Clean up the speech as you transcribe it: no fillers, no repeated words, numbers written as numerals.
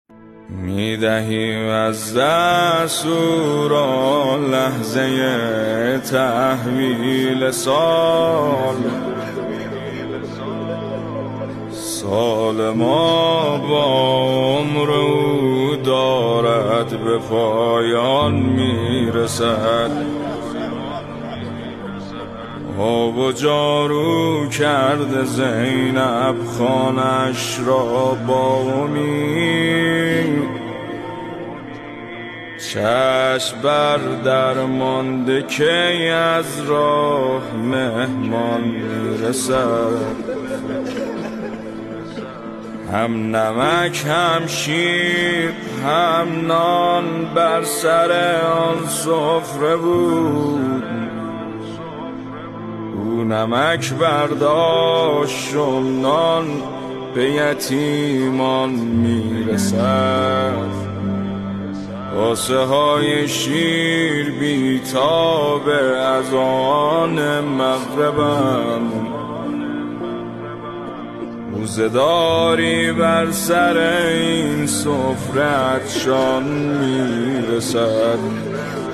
میدهیم از دست او را لحظه تحویل سال ما با عمر او دارد به پایان میرسد. آب و جارو کرده زینب خانش را با امید، چشم بر درمانده که از راه مهمان میرسد. هم نمک هم شیر هم نان بر سر آن سفره بود، او نمک برداشت و نان به یتیمان میرسد. کاسه های شیر بیتاب از آن مغربم، روزداری بر سر این سفره عطشان میرسد.